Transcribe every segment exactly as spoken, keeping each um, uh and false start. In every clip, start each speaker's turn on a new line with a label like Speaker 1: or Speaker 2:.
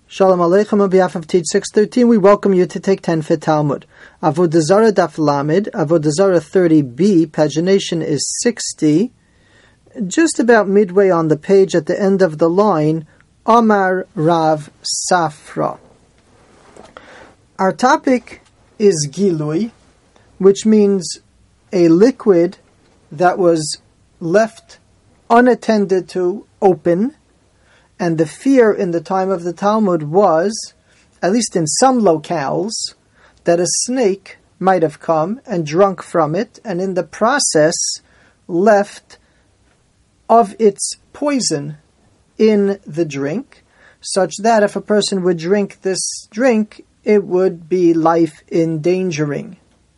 Speaker 1: Shalom Aleichem on behalf of Teach six thirteen, we welcome you to take ten Fit Talmud. Avodah Zarah Daf Lamed, Avodah Zarah thirty b, pagination is sixty. Just about midway on the page at the end of the line, Amar Rav Safra. Our topic is Gilui, which means a liquid that was left unattended to, open. And the fear in the time of the Talmud was, at least in some locales, that a snake might have come and drunk from it, and in the process left of its poison in the drink, such that if a person would drink this drink, it would be life endangering.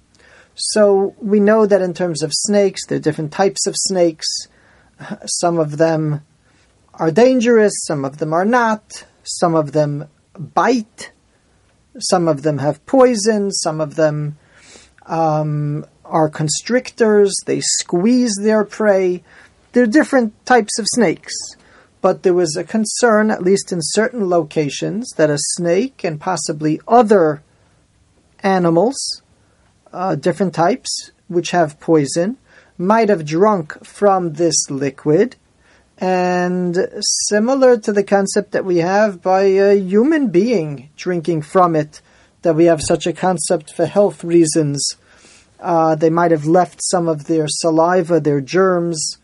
Speaker 1: So we know that in terms of snakes, there are different types of snakes. Some of them are dangerous, some of them are not, some of them bite, some of them have poison, some of them um, are constrictors, they squeeze their prey. There are different types of snakes, but there was a concern, at least in certain locations, that a snake and possibly other animals, uh, different types, which have poison, might have drunk from this liquid. And similar to the concept that we have by a human being drinking from it, that we have such a concept for health reasons. Uh, they might have left some of their saliva, their germs,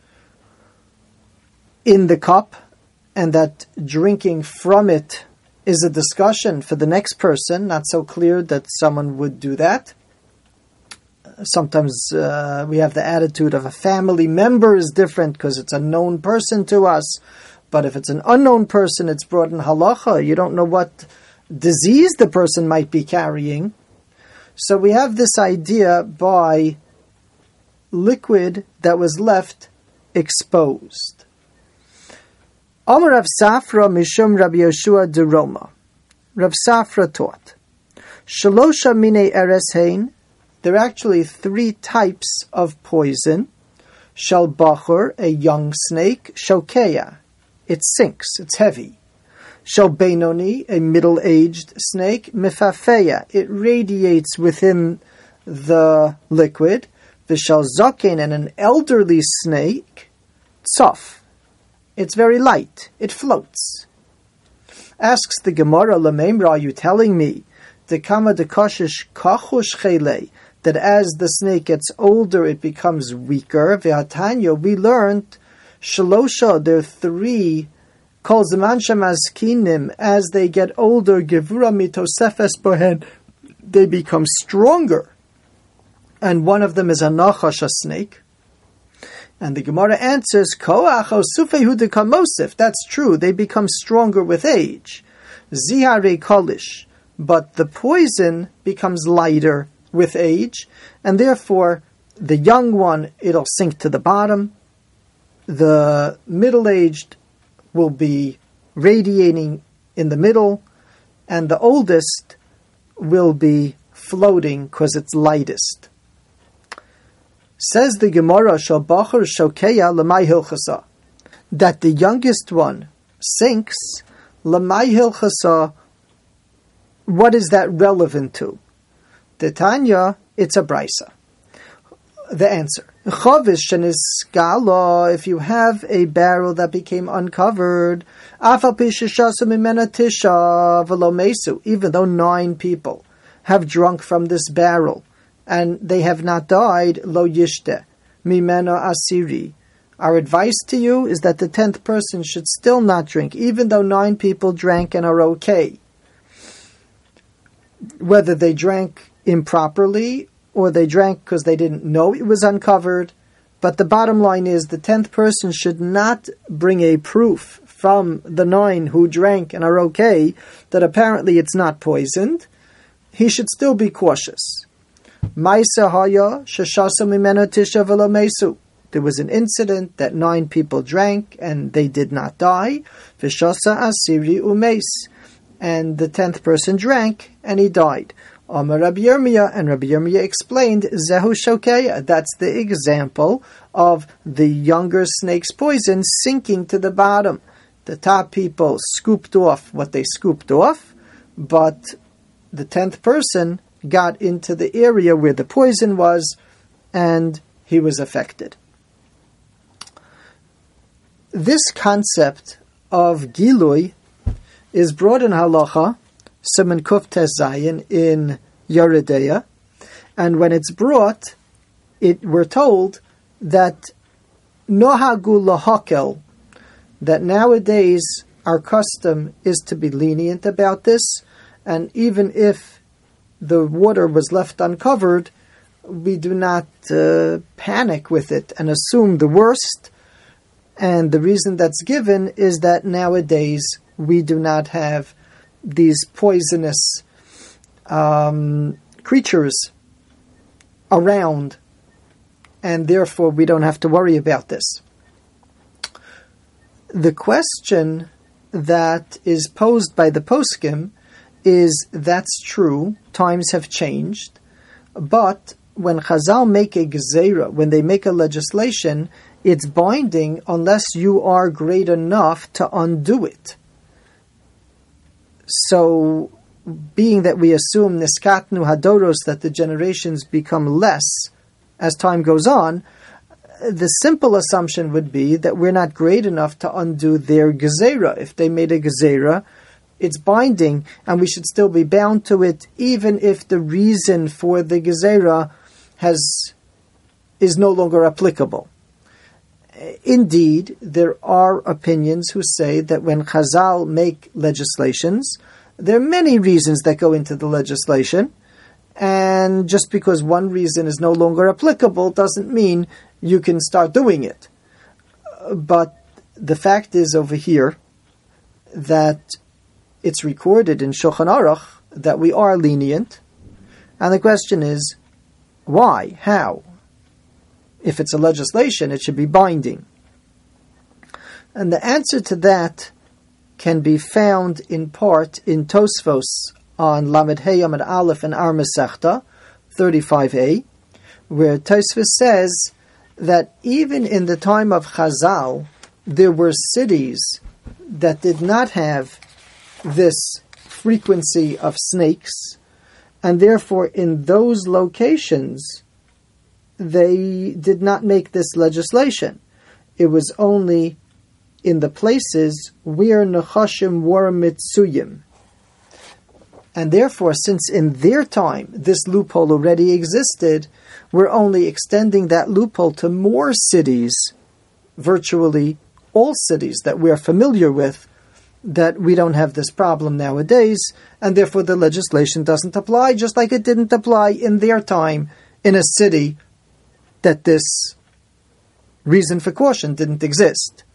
Speaker 1: in the cup, and that drinking from it is a discussion for the next person. Not so clear that someone would do that. Sometimes uh, we have the attitude of a family member is different because it's a known person to us. But if it's an unknown person, it's brought in halacha. You don't know what disease the person might be carrying. So we have this idea by liquid that was left exposed. Amar Rav Safra Mishum Rabbi Yoshua de Roma. Rav Safra taught, Shalosha mine eres hein. There are actually three types of poison. Shal bachur, a young snake. Shokeya, it sinks, it's heavy. Shal benoni, a middle-aged snake. Mifafeya, it radiates within the liquid. Vishal zaken, and an elderly snake. Tsof, it's very light, it floats. Asks the Gemara, Lamemra, are you telling me the kama de kashish kachush chele, that as the snake gets older, it becomes weaker? Ve'atanya, we learned, shalosha, there are three, kol zeman shemazkinim, as they get older, gevura mitosefes bohen, they become stronger. And one of them is a nachash, a snake. And the Gemara answers, koach osufehu de kamosif, that's true, they become stronger with age. Zihare kolish, but the poison becomes lighter with age, and therefore the young one, it'll sink to the bottom. The middle-aged will be radiating in the middle, and the oldest will be floating because it's lightest. Says the Gemara, Shal Bachur Shokeya Lamai Hilchasa, that the youngest one sinks. Lamai Hilchasa, what is that relevant to? The Tanya, it's a brisa. The answer, Chavish shenis skala, if you have a barrel that became uncovered, afal pishashasu mimena tisha v'lo mesu, even though nine people have drunk from this barrel and they have not died, lo yishte mimena asiri. Our advice to you is that the tenth person should still not drink, even though nine people drank and are okay. Whether they drank improperly or they drank because they didn't know it was uncovered. But the bottom line is the tenth person should not bring a proof from the nine who drank and are okay that apparently it's not poisoned. He should still be cautious. There was an incident that nine people drank and they did not die. And the tenth person drank and he died. Amar Rabbi Yirmiyah, and Rabbi Yirmiyah explained, Zehu Shokeya, that's the example of the younger snake's poison sinking to the bottom. The top people scooped off what they scooped off, but the tenth person got into the area where the poison was, and he was affected. This concept of Gilui is brought in Halacha, Siman Kuf Tes Zayin in Yeridea, and when it's brought, it we're told that Nohagu Lahakel, that nowadays our custom is to be lenient about this, and even if the water was left uncovered, we do not uh, panic with it and assume the worst. And the reason that's given is that nowadays we do not have these poisonous um, creatures around, and therefore we don't have to worry about this. The question that is posed by the poskim is, that's true, times have changed, but when Chazal make a gezerah, when they make a legislation, it's binding unless you are great enough to undo it. So, being that we assume niskatnu hadoros, that the generations become less as time goes on, the simple assumption would be that we're not great enough to undo their gezerah. If they made a gezerah, it's binding, and we should still be bound to it, even if the reason for the gezerah has is no longer applicable. Indeed, there are opinions who say that when Chazal make legislations, there are many reasons that go into the legislation, and just because one reason is no longer applicable doesn't mean you can start doing it. But the fact is over here that it's recorded in Shulchan Aruch that we are lenient, and the question is, why? How? If it's a legislation, it should be binding. And the answer to that can be found in part in Tosfos on Lamed Hey Amud Aleph and Ar Masechta, thirty-five a, where Tosfos says that even in the time of Chazal, there were cities that did not have this frequency of snakes, and therefore in those locations they did not make this legislation. It was only in the places where Nechashim were mitzuyim. And therefore, since in their time this loophole already existed, we're only extending that loophole to more cities, virtually all cities that we're familiar with, that we don't have this problem nowadays, and therefore the legislation doesn't apply, just like it didn't apply in their time in a city that this reason for caution didn't exist.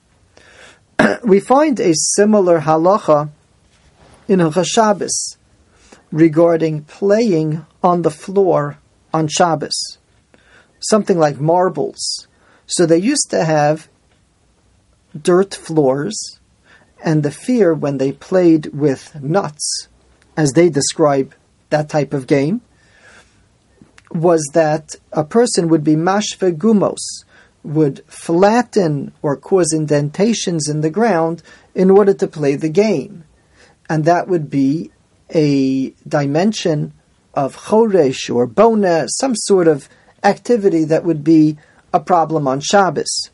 Speaker 1: We find a similar halacha in Hilchos Shabbos regarding playing on the floor on Shabbos, something like marbles. So they used to have dirt floors, and the fear when they played with nuts, as they describe that type of game, was that a person would be mashve gumos, would flatten or cause indentations in the ground in order to play the game. And that would be a dimension of choresh or bona, some sort of activity that would be a problem on Shabbos.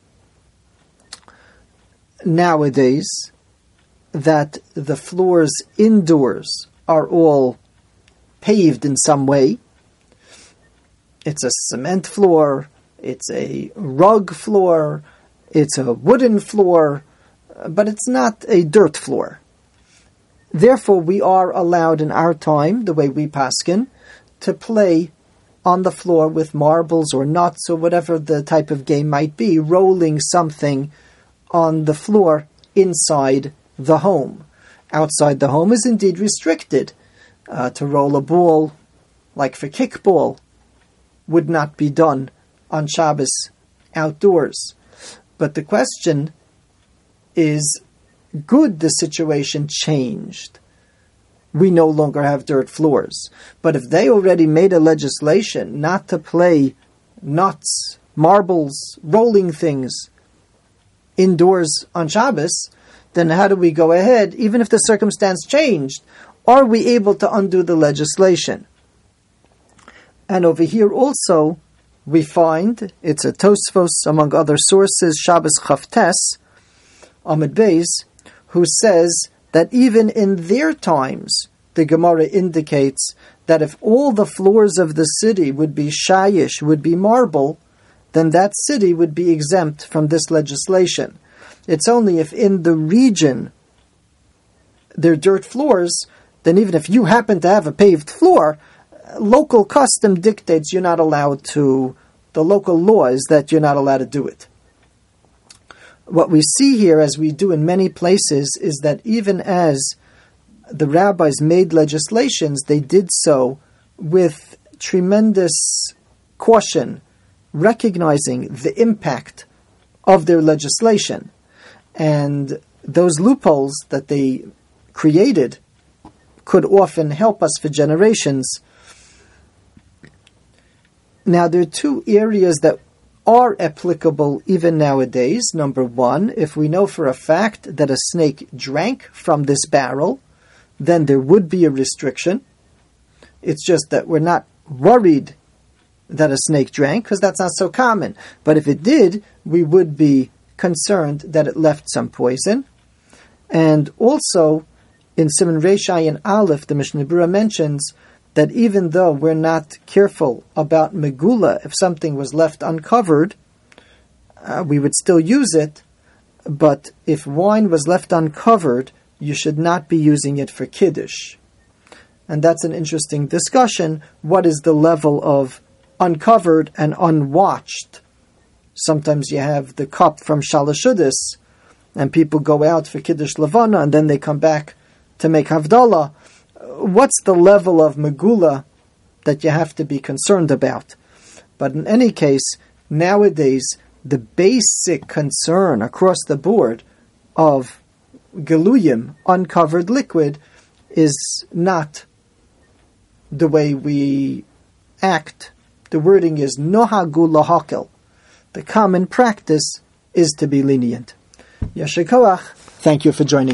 Speaker 1: Nowadays, that the floors indoors are all paved in some way. It's a cement floor, it's a rug floor, it's a wooden floor, but it's not a dirt floor. Therefore, we are allowed in our time, the way we paskin, to play on the floor with marbles or nuts or whatever the type of game might be, rolling something on the floor inside the home. Outside the home is indeed restricted. Uh, to roll a ball, like for kickball, would not be done on Shabbos outdoors. But the question is, good the situation changed. We no longer have dirt floors. But if they already made a legislation not to play nuts, marbles, rolling things indoors on Shabbos, then how do we go ahead? Even if the circumstance changed, are we able to undo the legislation? And over here also, we find, it's a Tosfos among other sources, Shabbos Chavtes, Amud Beis, who says that even in their times, the Gemara indicates that if all the floors of the city would be shayish, would be marble, then that city would be exempt from this legislation. It's only if in the region they're dirt floors, then even if you happen to have a paved floor, local custom dictates you're not allowed to, the local law is that you're not allowed to do it. What we see here, as we do in many places, is that even as the rabbis made legislations, they did so with tremendous caution, recognizing the impact of their legislation. And those loopholes that they created could often help us for generations. Now, there are two areas that are applicable even nowadays. Number one, if we know for a fact that a snake drank from this barrel, then there would be a restriction. It's just that we're not worried that a snake drank, because that's not so common. But if it did, we would be concerned that it left some poison. And also, in Siman Reish Ayin Aleph, the Mishnah Berurah mentions that even though we're not careful about megula, if something was left uncovered, uh, we would still use it. But if wine was left uncovered, you should not be using it for kiddush. And that's an interesting discussion. What is the level of uncovered and unwatched? Sometimes you have the cup from Shalashudis, and people go out for kiddush levana, and then they come back to make havdalah. What's the level of megula that you have to be concerned about? But in any case, nowadays, the basic concern across the board of geluyim, uncovered liquid, is not the way we act. The wording is nohagu lahakel. The common practice is to be lenient. Yasher koach. Thank you for joining.